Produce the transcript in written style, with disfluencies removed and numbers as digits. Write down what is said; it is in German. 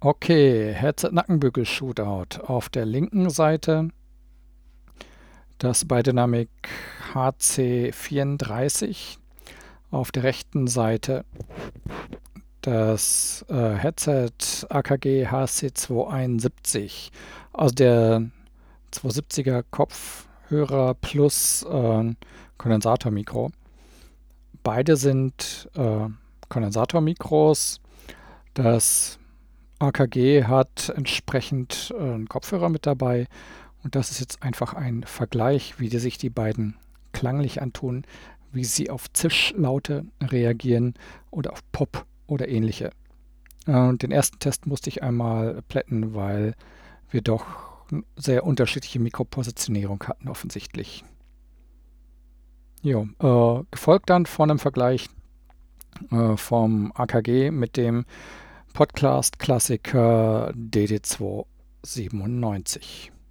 Okay, Headset-Nackenbügel-Shootout. Auf der linken Seite das Biodynamic HC34. Auf der rechten Seite das Headset AKG HC271. Also der 270er Kopfhörer plus Kondensatormikro. Beide sind Kondensatormikros. Das AKG hat entsprechend einen Kopfhörer mit dabei. Und das ist jetzt einfach ein Vergleich, wie sich die beiden klanglich antun, wie sie auf Zischlaute reagieren oder auf Pop oder ähnliche. Und den ersten Test musste ich einmal plätten, weil wir doch sehr unterschiedliche Mikropositionierung hatten offensichtlich. Jo, gefolgt dann von einem Vergleich vom AKG mit dem Podcast-Klassiker DD297.